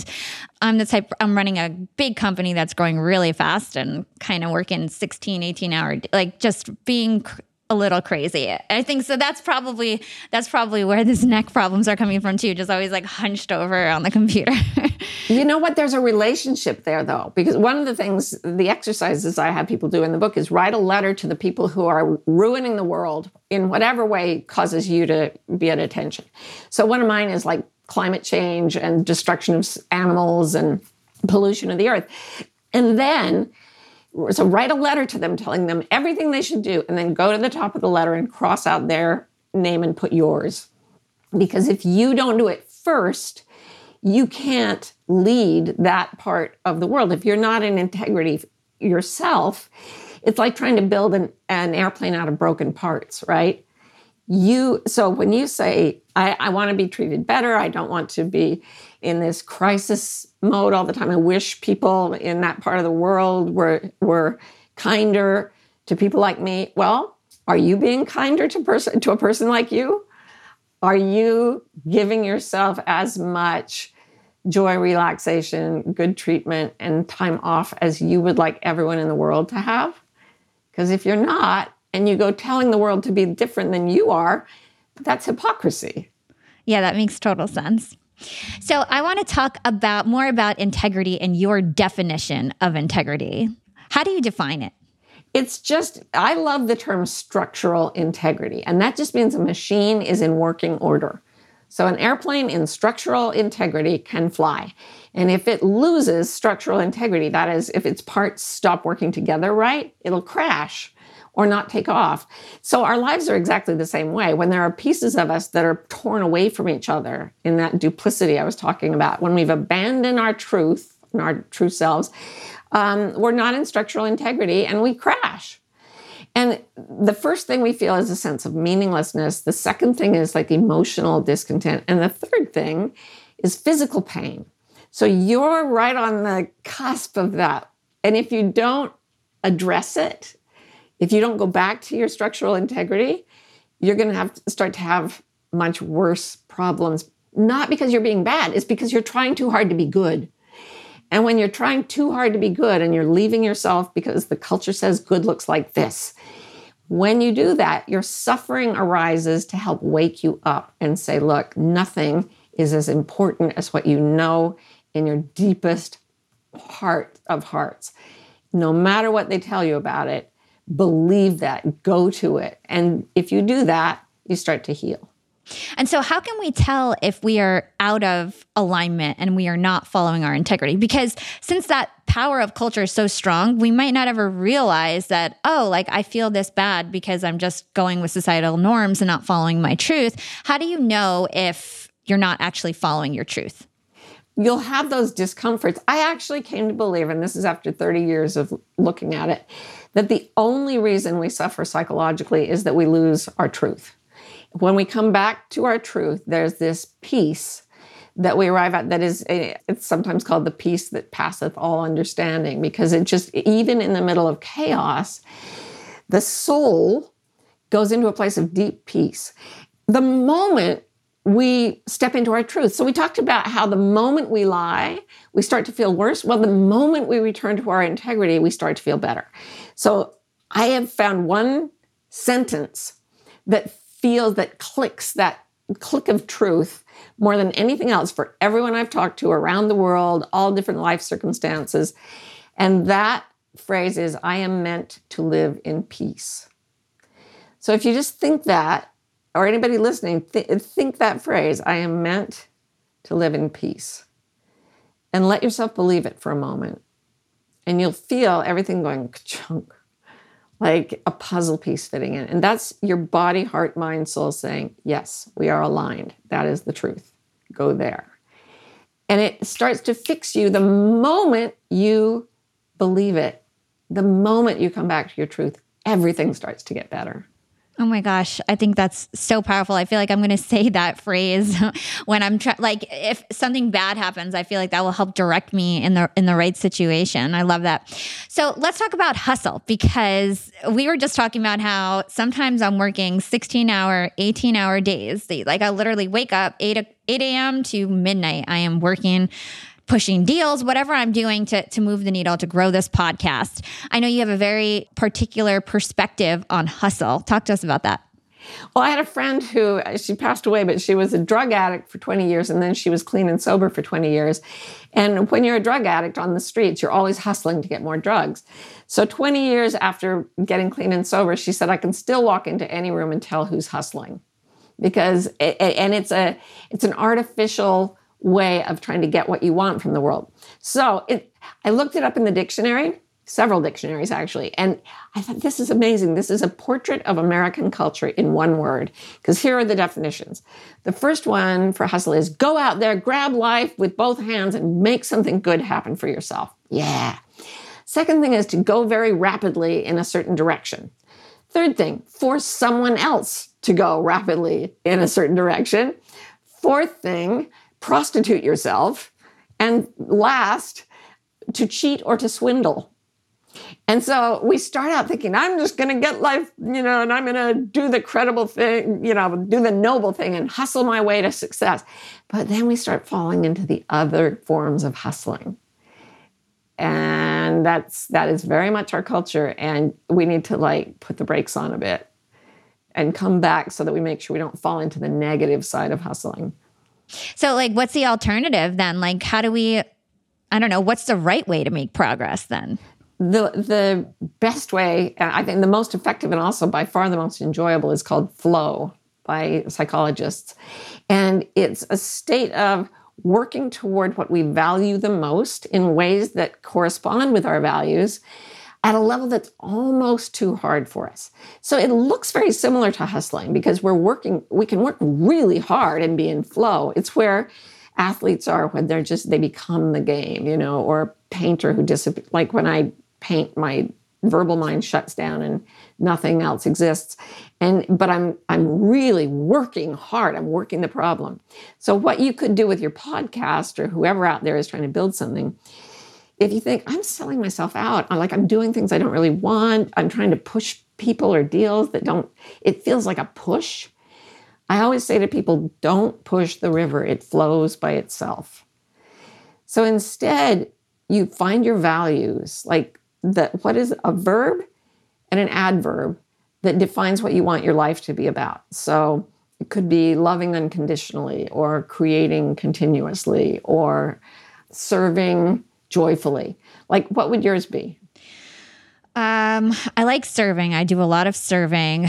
I'm running a big company that's growing really fast and kind of working 16, 18-hour, like just being a little crazy. I think so. That's probably where these neck problems are coming from too. Just always like hunched over on the computer. You know what? There's a relationship there though, because one of the things, the exercises I have people do in the book is write a letter to the people who are ruining the world in whatever way causes you to be at attention. So one of mine is like climate change and destruction of animals and pollution of the earth. And then so write a letter to them telling them everything they should do, and then go to the top of the letter and cross out their name and put yours. Because if you don't do it first, you can't lead that part of the world. If you're not in integrity yourself, it's like trying to build an airplane out of broken parts, right? So when you say, I want to be treated better, I don't want to be in this crisis mode all the time. I wish people in that part of the world were kinder to people like me. Well, are you being kinder to a person like you? Are you giving yourself as much joy, relaxation, good treatment, and time off as you would like everyone in the world to have? Because if you're not, and you go telling the world to be different than you are, that's hypocrisy. Yeah, that makes total sense. So I want to talk about more about integrity and your definition of integrity. How do you define it? It's just, I love the term structural integrity, and that just means a machine is in working order. So an airplane in structural integrity can fly. And if it loses structural integrity, that is, if its parts stop working together right, it'll crash or not take off. So our lives are exactly the same way. When there are pieces of us that are torn away from each other in that duplicity I was talking about, when we've abandoned our truth and our true selves, we're not in structural integrity and we crash. And the first thing we feel is a sense of meaninglessness. The second thing is like emotional discontent. And the third thing is physical pain. So you're right on the cusp of that. And if you don't address it, if you don't go back to your structural integrity, you're going to have to start to have much worse problems. Not because you're being bad, it's because you're trying too hard to be good. And when you're trying too hard to be good and you're leaving yourself because the culture says good looks like this, when you do that, your suffering arises to help wake you up and say, look, nothing is as important as what you know in your deepest heart of hearts. No matter what they tell you about it, believe that, go to it. And if you do that, you start to heal. And so how can we tell if we are out of alignment and we are not following our integrity? Because since that power of culture is so strong, we might not ever realize that, oh, like I feel this bad because I'm just going with societal norms and not following my truth. How do you know if you're not actually following your truth? You'll have those discomforts. I actually came to believe, and this is after 30 years of looking at it, that the only reason we suffer psychologically is that we lose our truth. When we come back to our truth, there's this peace that we arrive at that is, it's sometimes called the peace that passeth all understanding, because it just, even in the middle of chaos, the soul goes into a place of deep peace. The moment we step into our truth. So we talked about how the moment we lie, we start to feel worse. Well, the moment we return to our integrity, we start to feel better. So I have found one sentence that clicks, that click of truth more than anything else for everyone I've talked to around the world, all different life circumstances. And that phrase is, I am meant to live in peace. So if you just think that, or anybody listening, think that phrase, I am meant to live in peace. And let yourself believe it for a moment. And you'll feel everything going ka-chunk, like a puzzle piece fitting in. And that's your body, heart, mind, soul saying, yes, we are aligned. That is the truth. Go there. And it starts to fix you the moment you believe it. The moment you come back to your truth, everything starts to get better. Oh my gosh, I think that's so powerful. I feel like I'm going to say that phrase when I'm like if something bad happens, I feel like that will help direct me in the right situation. I love that. So let's talk about hustle, because we were just talking about how sometimes I'm working 16-hour, 18-hour days. Like I literally wake up 8 a.m. to midnight. I am working, pushing deals, whatever I'm doing to move the needle, to grow this podcast. I know you have a very particular perspective on hustle. Talk to us about that. Well, I had a friend who, she passed away, but she was a drug addict for 20 years, and then she was clean and sober for 20 years. And when you're a drug addict on the streets, you're always hustling to get more drugs. So 20 years after getting clean and sober, she said, I can still walk into any room and tell who's hustling. Because, it's an artificial way of trying to get what you want from the world. So I looked it up in the dictionary, several dictionaries actually, and I thought, this is amazing. This is a portrait of American culture in one word, because here are the definitions. The first one for hustle is go out there, grab life with both hands and make something good happen for yourself. Yeah. Second thing is to go very rapidly in a certain direction. Third thing, force someone else to go rapidly in a certain direction. Fourth thing, prostitute yourself. And last, to cheat or to swindle. And so we start out thinking, I'm just going to get life, and I'm going to do the credible thing, do the noble thing and hustle my way to success. But then we start falling into the other forms of hustling. And that is very much our culture. And we need to put the brakes on a bit and come back so that we make sure we don't fall into the negative side of hustling. So like, what's the alternative then? Like, how do we, I don't know, what's the right way to make progress then? The best way, I think the most effective and also by far the most enjoyable, is called flow by psychologists. And it's a state of working toward what we value the most in ways that correspond with our values at a level that's almost too hard for us. So it looks very similar to hustling because we can work really hard and be in flow. It's where athletes are when they become the game, or a painter who disappears. Like when I paint, my verbal mind shuts down and nothing else exists. But I'm really working hard. I'm working the problem. So what you could do with your podcast or whoever out there is trying to build something, if you think, I'm selling myself out, I'm doing things I don't really want, I'm trying to push people or deals it feels like a push. I always say to people, don't push the river. It flows by itself. So instead, you find your values, like what is a verb and an adverb that defines what you want your life to be about. So it could be loving unconditionally or creating continuously or serving joyfully. Like, what would yours be? I like serving. I do a lot of serving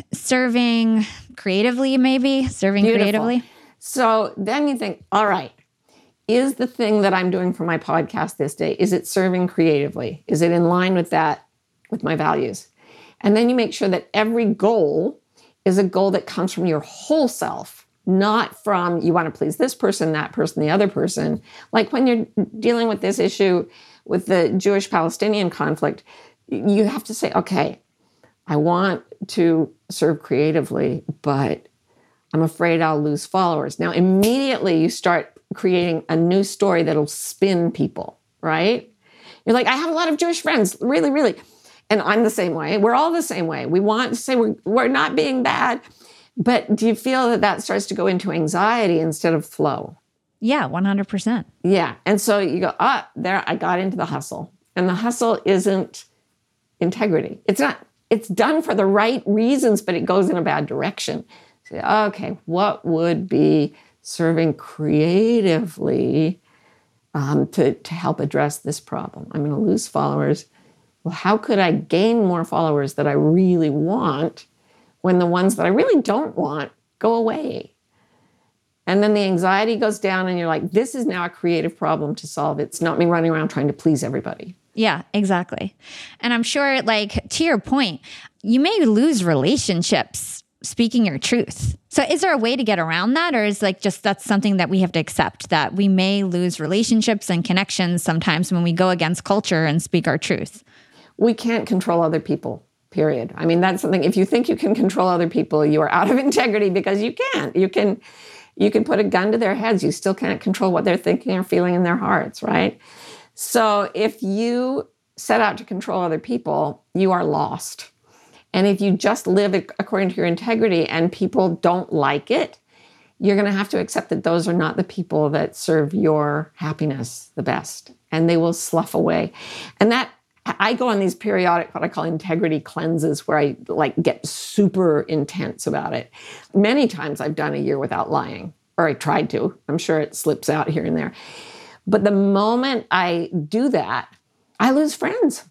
creatively, maybe serving Beautiful. Creatively. So then you think, all right, is the thing that I'm doing for my podcast this day, is it serving creatively? Is it in line with that, with my values? And then you make sure that every goal is a goal that comes from your whole self, not from you want to please this person, that person, the other person. Like when you're dealing with this issue with the Jewish-Palestinian conflict, you have to say, okay, I want to serve creatively, but I'm afraid I'll lose followers. Now, immediately you start creating a new story that'll spin people, right? You're like, I have a lot of Jewish friends, really, really. And I'm the same way. We're all the same way. We want to say we're not being bad. But do you feel that starts to go into anxiety instead of flow? Yeah, 100%. Yeah. And so you go, there, I got into the hustle. And the hustle isn't integrity. It's done for the right reasons, but it goes in a bad direction. So, okay, what would be serving creatively to help address this problem? I'm going to lose followers. Well, how could I gain more followers that I really want when the ones that I really don't want go away? And then the anxiety goes down and you're like, this is now a creative problem to solve. It's not me running around trying to please everybody. Yeah, exactly. And I'm sure, like, to your point, you may lose relationships speaking your truth. So is there a way to get around that? Or is that's something that we have to accept, that we may lose relationships and connections sometimes when we go against culture and speak our truth? We can't control other people, period. I mean, that's something, if you think you can control other people, you are out of integrity because you can't. You can put a gun to their heads. You still can't control what they're thinking or feeling in their hearts, right? So if you set out to control other people, you are lost. And if you just live according to your integrity and people don't like it, you're going to have to accept that those are not the people that serve your happiness the best. And they will slough away. And that, I go on these periodic, what I call integrity cleanses, where I get super intense about it. Many times I've done a year without lying, or I tried to. I'm sure it slips out here and there. But the moment I do that, I lose friends.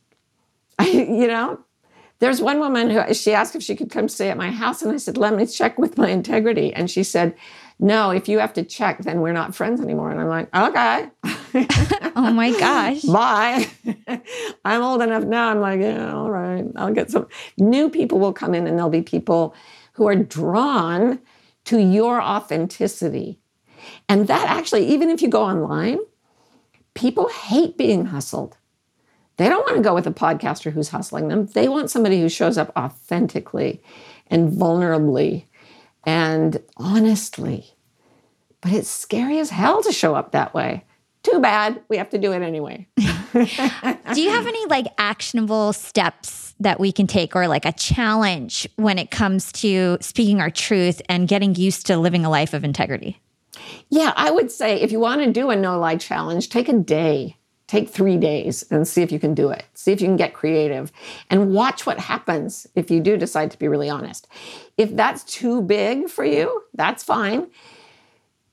There's one woman who, she asked if she could come stay at my house. And I said, let me check with my integrity. And she said, no, if you have to check, then we're not friends anymore. And I'm like, okay. Oh my gosh. Bye. I'm old enough now. I'm like, yeah, all right. I'll get some. New people will come in and there'll be people who are drawn to your authenticity. And that actually, even if you go online, people hate being hustled. They don't want to go with a podcaster who's hustling them. They want somebody who shows up authentically and vulnerably and honestly. But it's scary as hell to show up that way. Too bad. We have to do it anyway. Do you have any actionable steps that we can take, or a challenge when it comes to speaking our truth and getting used to living a life of integrity? Yeah, I would say if you want to do a no-lie challenge, take a day. Take 3 days and see if you can do it. See if you can get creative and watch what happens if you do decide to be really honest. If that's too big for you, that's fine.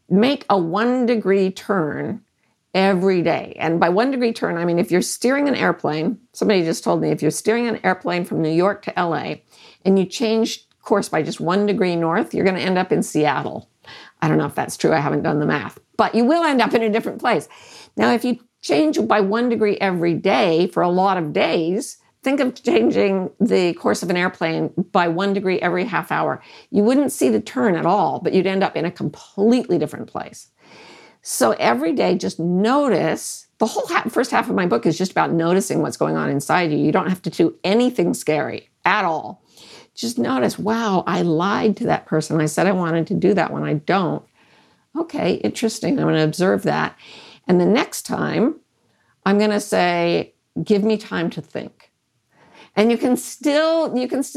make a 1-degree turn every day. And by 1-degree turn, I mean, if you're steering an airplane, somebody just told me, if you're steering an airplane from New York to LA and you change course by just 1 degree north, you're going to end up in Seattle. I don't know if that's true. I haven't done the math, but you will end up in a different place. Now, if you change by 1 degree every day for a lot of days, think of changing the course of an airplane by 1 degree every half hour. You wouldn't see the turn at all, but you'd end up in a completely different place. So every day, just notice. The whole first half of my book is just about noticing what's going on inside you. You don't have to do anything scary at all. Just notice, wow, I lied to that person. I said I wanted to do that when I don't. Okay, interesting. I'm going to observe that. And the next time, I'm going to say, give me time to think. And you can still, you can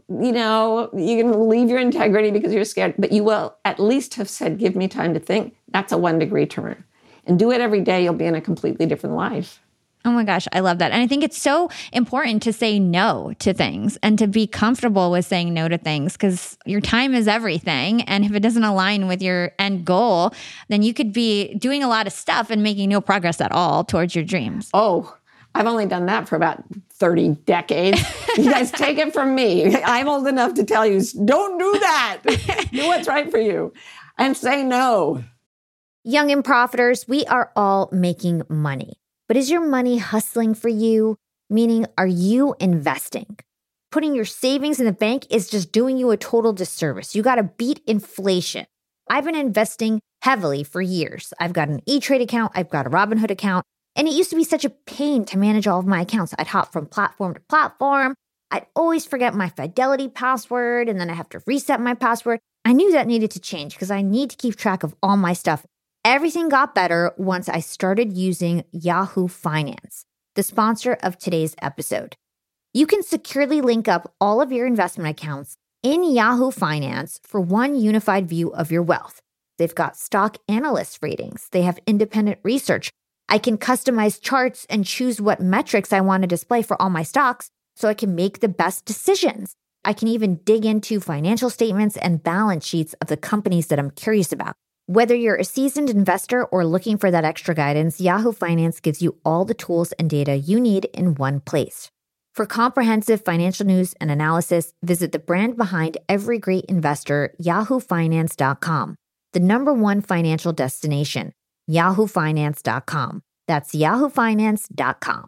leave your integrity because you're scared, but you will at least have said, give me time to think. That's a 1-degree turn. And do it every day. You'll be in a completely different life. Oh my gosh, I love that. And I think it's so important to say no to things and to be comfortable with saying no to things, because your time is everything. And if it doesn't align with your end goal, then you could be doing a lot of stuff and making no progress at all towards your dreams. Oh, I've only done that for about 30 decades. You guys take it from me. I'm old enough to tell you, don't do that. Do what's right for you and say no. Young and Profiters, we are all making money. But is your money hustling for you? Meaning, are you investing? Putting your savings in the bank is just doing you a total disservice. You got to beat inflation. I've been investing heavily for years. I've got an E-Trade account. I've got a Robinhood account. And it used to be such a pain to manage all of my accounts. I'd hop from platform to platform. I'd always forget my Fidelity password, and then I have to reset my password. I knew that needed to change because I need to keep track of all my stuff. Everything got better once I started using Yahoo Finance, the sponsor of today's episode. You can securely link up all of your investment accounts in Yahoo Finance for one unified view of your wealth. They've got stock analyst ratings. They have independent research. I can customize charts and choose what metrics I want to display for all my stocks so I can make the best decisions. I can even dig into financial statements and balance sheets of the companies that I'm curious about. Whether you're a seasoned investor or looking for that extra guidance, Yahoo Finance gives you all the tools and data you need in one place. For comprehensive financial news and analysis, visit the brand behind every great investor, yahoofinance.com, the #1 financial destination, yahoofinance.com. That's yahoofinance.com.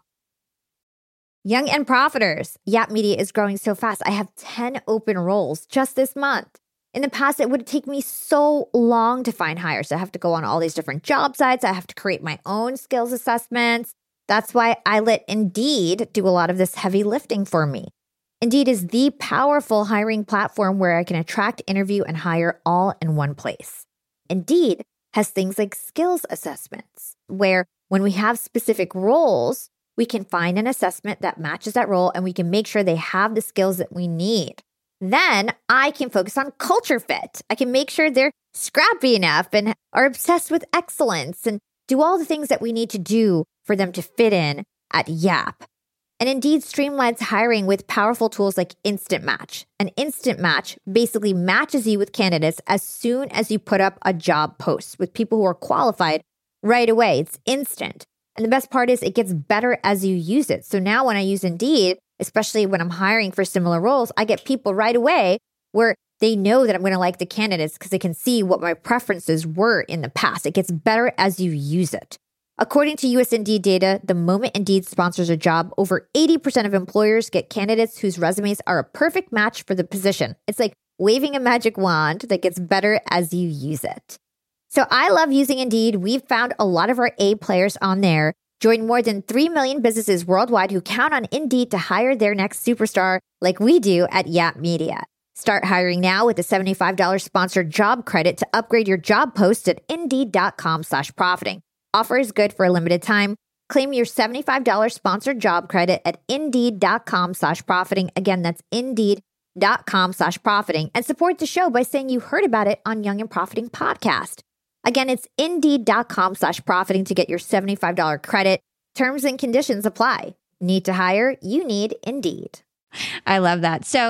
Young and Profiters, Yap Media is growing so fast. I have 10 open roles just this month. In the past, it would take me so long to find hires. I have to go on all these different job sites. I have to create my own skills assessments. That's why I let Indeed do a lot of this heavy lifting for me. Indeed is the powerful hiring platform where I can attract, interview, and hire all in one place. Indeed has things like skills assessments, where when we have specific roles, we can find an assessment that matches that role and we can make sure they have the skills that we need. Then I can focus on culture fit. I can make sure they're scrappy enough and are obsessed with excellence and do all the things that we need to do for them to fit in at Yap. And Indeed streamlines hiring with powerful tools like Instant Match. An Instant Match basically matches you with candidates as soon as you put up a job post with people who are qualified right away. It's instant. And the best part is it gets better as you use it. So now when I use Indeed, especially when I'm hiring for similar roles, I get people right away where they know that I'm going to like the candidates because they can see what my preferences were in the past. It gets better as you use it. According to US Indeed data, the moment Indeed sponsors a job, over 80% of employers get candidates whose resumes are a perfect match for the position. It's like waving a magic wand that gets better as you use it. So I love using Indeed. We've found a lot of our A players on there. Join more than 3 million businesses worldwide who count on Indeed to hire their next superstar like we do at Yap Media. Start hiring now with a $75 sponsored job credit to upgrade your job post at Indeed.com/profiting. Offer is good for a limited time. Claim your $75 sponsored job credit at Indeed.com/profiting. Again, that's Indeed.com/profiting. And support the show by saying you heard about it on Young and Profiting Podcast. Again, it's Indeed.com/profiting to get your $75 credit. Terms and conditions apply. Need to hire? You need Indeed. I love that. So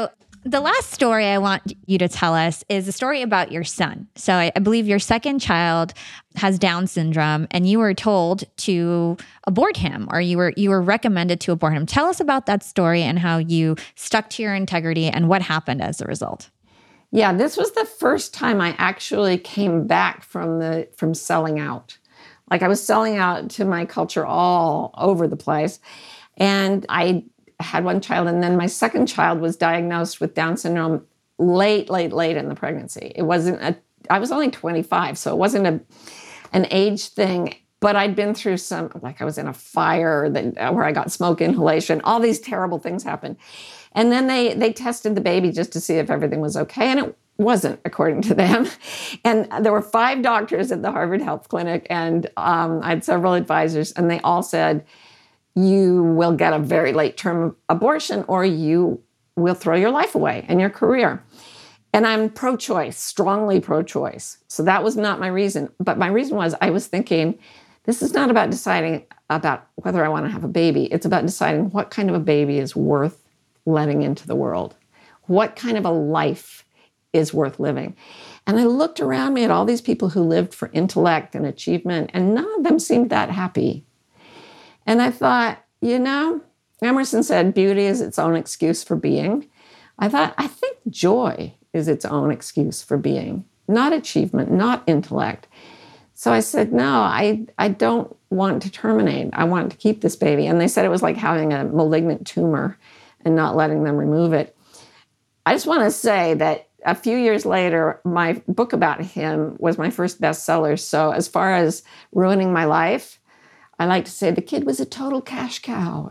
The last story I want you to tell us is a story about your son. So I believe your second child has Down syndrome and you were told to abort him, or you were recommended to abort him. Tell us about that story and how you stuck to your integrity and what happened as a result. Yeah, this was the first time I actually came back from selling out. Like, I was selling out to my culture all over the place. And I had one child, and then my second child was diagnosed with Down syndrome late in the pregnancy. I was only 25, so it wasn't an age thing, but I'd been through I was in a fire where I got smoke inhalation. All these terrible things happened. And then they tested the baby just to see if everything was okay, and it wasn't, according to them. And there were 5 doctors at the Harvard Health Clinic, and I had several advisors, and they all said, you will get a very late-term abortion, or you will throw your life away and your career. And I'm pro-choice, strongly pro-choice. So that was not my reason. But my reason was, I was thinking, this is not about deciding about whether I want to have a baby. It's about deciding what kind of a baby is worth letting into the world. What kind of a life is worth living? And I looked around me at all these people who lived for intellect and achievement, and none of them seemed that happy. And I thought, Emerson said, beauty is its own excuse for being. I think joy is its own excuse for being, not achievement, not intellect. So I said, no, I don't want to terminate. I want to keep this baby. And they said it was like having a malignant tumor and not letting them remove it. I just want to say that a few years later, my book about him was my first bestseller. So as far as ruining my life, I like to say the kid was a total cash cow.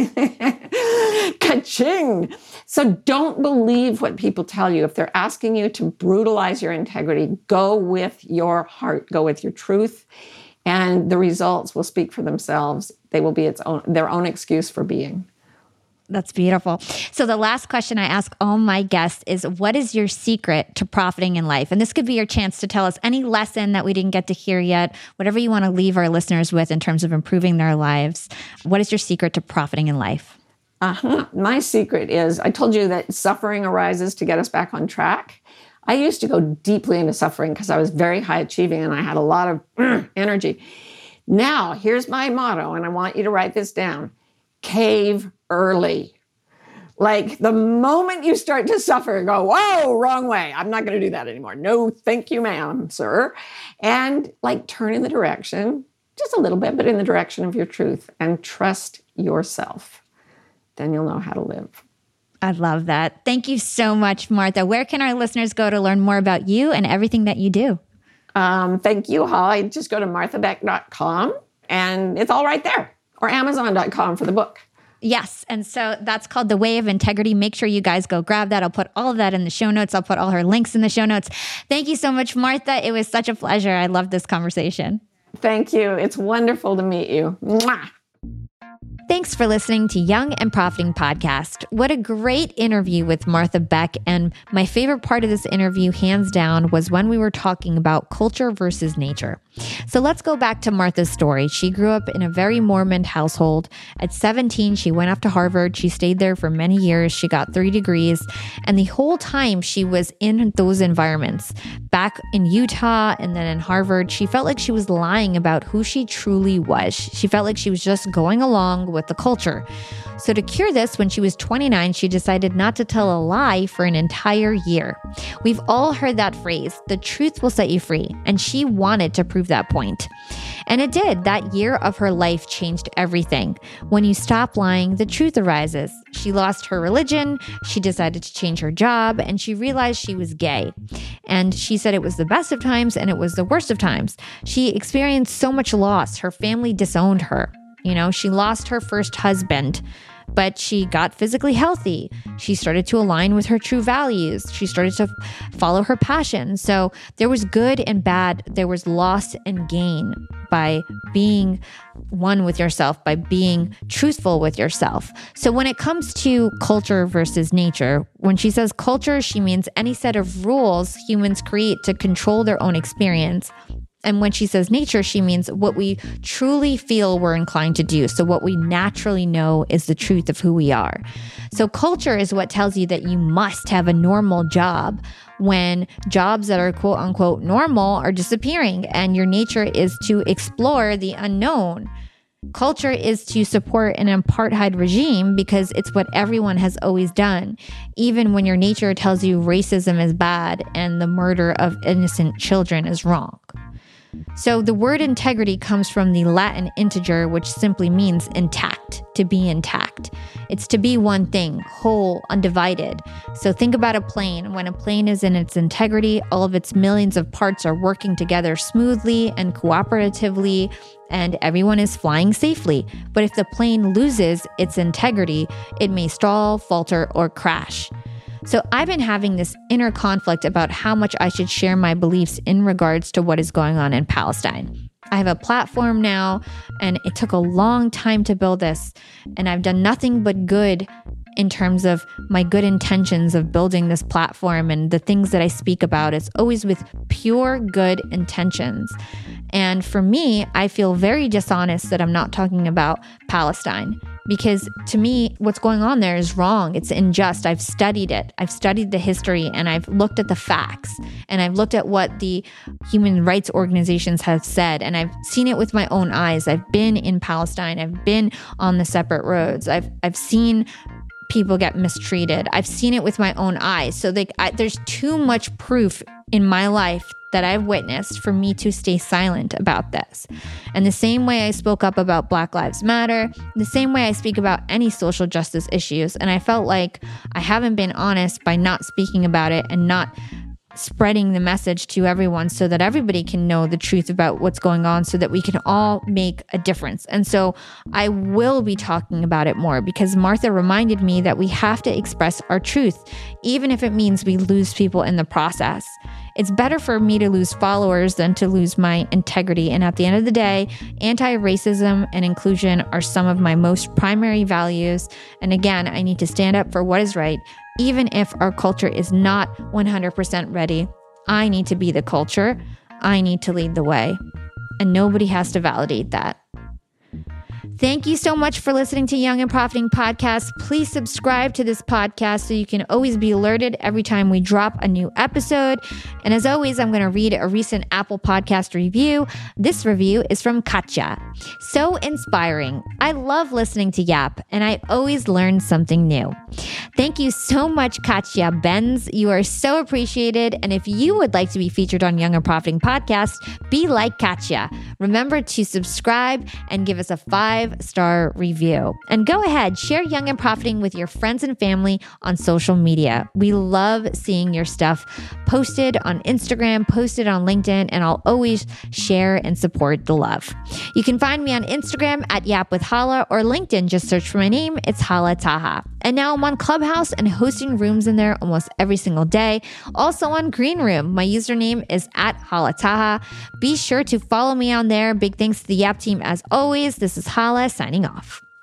Ka-ching! So don't believe what people tell you. If they're asking you to brutalize your integrity, go with your heart, go with your truth, and the results will speak for themselves. They will be their own excuse for being. That's beautiful. So the last question I ask all my guests is, what is your secret to profiting in life? And this could be your chance to tell us any lesson that we didn't get to hear yet, whatever you want to leave our listeners with in terms of improving their lives. What is your secret to profiting in life? My secret is, I told you that suffering arises to get us back on track. I used to go deeply into suffering because I was very high achieving and I had a lot of energy. Now, here's my motto, and I want you to write this down. Cave early. Like, the moment you start to suffer, go, whoa, wrong way. I'm not going to do that anymore. No, thank you, ma'am, sir. And turn in the direction, just a little bit, but in the direction of your truth, and trust yourself. Then you'll know how to live. I love that. Thank you so much, Martha. Where can our listeners go to learn more about you and everything that you do? Thank you, Holly. Just go to marthabeck.com, and it's all right there. Or Amazon.com for the book. Yes. And so that's called The Way of Integrity. Make sure you guys go grab that. I'll put all of that in the show notes. I'll put all her links in the show notes. Thank you so much, Martha. It was such a pleasure. I loved this conversation. Thank you. It's wonderful to meet you. Mwah. Thanks for listening to Young and Profiting Podcast. What a great interview with Martha Beck. And my favorite part of this interview, hands down, was when we were talking about culture versus nature. So let's go back to Martha's story. She grew up in a very Mormon household. At 17, she went off to Harvard. She stayed there for many years. She got 3 degrees. And the whole time she was in those environments, back in Utah and then in Harvard, she felt like she was lying about who she truly was. She felt like she was just going along with the culture. So to cure this, when she was 29, she decided not to tell a lie for an entire year. We've all heard that phrase, the truth will set you free. And she wanted to prove that point. And it did. That year of her life changed everything. When you stop lying, the truth arises. She lost her religion, she decided to change her job, and she realized she was gay. And she said it was the best of times and it was the worst of times. She experienced so much loss. Her family disowned her. She lost her first husband, but she got physically healthy. She started to align with her true values. She started to follow her passion. So there was good and bad. There was loss and gain by being one with yourself, by being truthful with yourself. So when it comes to culture versus nature, when she says culture, she means any set of rules humans create to control their own experience. And when she says nature, she means what we truly feel we're inclined to do. So what we naturally know is the truth of who we are. So culture is what tells you that you must have a normal job when jobs that are quote unquote normal are disappearing, and your nature is to explore the unknown. Culture is to support an apartheid regime because it's what everyone has always done, even when your nature tells you racism is bad and the murder of innocent children is wrong. So the word integrity comes from the Latin integer, which simply means intact, to be intact. It's to be one thing, whole, undivided. So think about a plane. When a plane is in its integrity, all of its millions of parts are working together smoothly and cooperatively, and everyone is flying safely. But if the plane loses its integrity, it may stall, falter, or crash. So I've been having this inner conflict about how much I should share my beliefs in regards to what is going on in Palestine. I have a platform now, and it took a long time to build this, and I've done nothing but good in terms of my good intentions of building this platform and the things that I speak about. It's always with pure good intentions. And for me, I feel very dishonest that I'm not talking about Palestine, because to me, what's going on there is wrong. It's unjust. I've studied it. I've studied the history, and I've looked at the facts, and I've looked at what the human rights organizations have said, and I've seen it with my own eyes. I've been in Palestine. I've been on the separate roads. I've seen people get mistreated. I've seen it with my own eyes. So there's too much proof in my life that I've witnessed for me to stay silent about this. And the same way I spoke up about Black Lives Matter, the same way I speak about any social justice issues. And I felt like I haven't been honest by not speaking about it and not spreading the message to everyone so that everybody can know the truth about what's going on, so that we can all make a difference. And so I will be talking about it more, because Martha reminded me that we have to express our truth, even if it means we lose people in the process. It's better for me to lose followers than to lose my integrity. And at the end of the day, anti-racism and inclusion are some of my most primary values. And again, I need to stand up for what is right, even if our culture is not 100% ready. I need to be the culture. I need to lead the way. And nobody has to validate that. Thank you so much for listening to Young and Profiting Podcast. Please subscribe to this podcast so you can always be alerted every time we drop a new episode. And as always, I'm going to read a recent Apple Podcast review. This review is from Katya. So inspiring. I love listening to Yap, and I always learn something new. Thank you so much, Katya Benz. You are so appreciated. And if you would like to be featured on Young and Profiting Podcast, be like Katya. Remember to subscribe and give us a 5-star review. And go ahead, share Young and Profiting with your friends and family on social media. We love seeing your stuff posted on Instagram, posted on LinkedIn, and I'll always share and support the love. You can find me on Instagram at Yap with Hala, or LinkedIn. Just search for my name. It's Hala Taha. And now I'm on Clubhouse and hosting rooms in there almost every single day. Also on Green Room. My username is at Hala Taha. Be sure to follow me on there. Big thanks to the Yap team as always. This is Hala signing off.